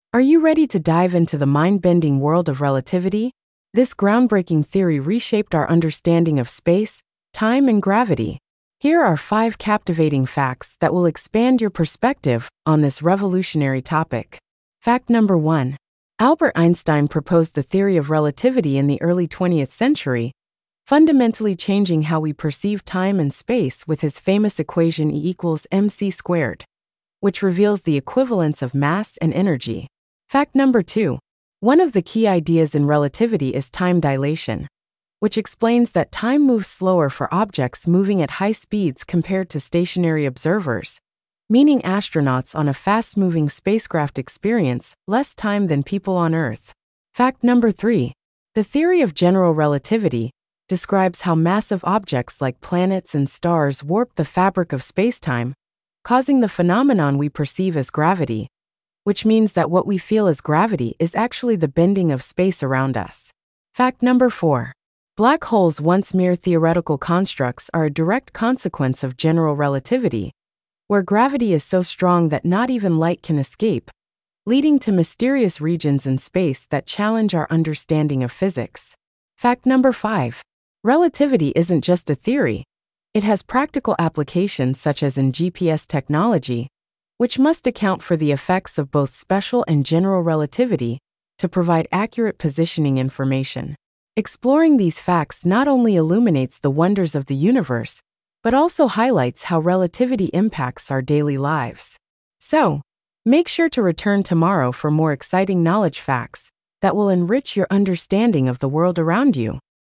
Are you ready to dive into the mind-bending world of relativity? This groundbreaking theory reshaped our understanding of space, time, and gravity. Here are 5 captivating facts that will expand your perspective on this revolutionary topic. Fact number 1. Albert Einstein proposed the theory of relativity in the early 20th century, fundamentally changing how we perceive time and space with his famous equation E equals mc squared, which reveals the equivalence of mass and energy. Fact number 2. One of the key ideas in relativity is time dilation, which explains that time moves slower for objects moving at high speeds compared to stationary observers, meaning astronauts on a fast-moving spacecraft experience less time than people on Earth. Fact number 3. The theory of general relativity describes how massive objects like planets and stars warp the fabric of spacetime, causing the phenomenon we perceive as gravity, which means that what we feel as gravity is actually the bending of space around us. Fact number 4. Black holes, once mere theoretical constructs, are a direct consequence of general relativity, where gravity is so strong that not even light can escape, leading to mysterious regions in space that challenge our understanding of physics. Fact number 5. Relativity isn't just a theory. It has practical applications such as in GPS technology, which must account for the effects of both special and general relativity to provide accurate positioning information. Exploring these facts not only illuminates the wonders of the universe, but also highlights how relativity impacts our daily lives. So, make sure to return tomorrow for more exciting knowledge facts that will enrich your understanding of the world around you.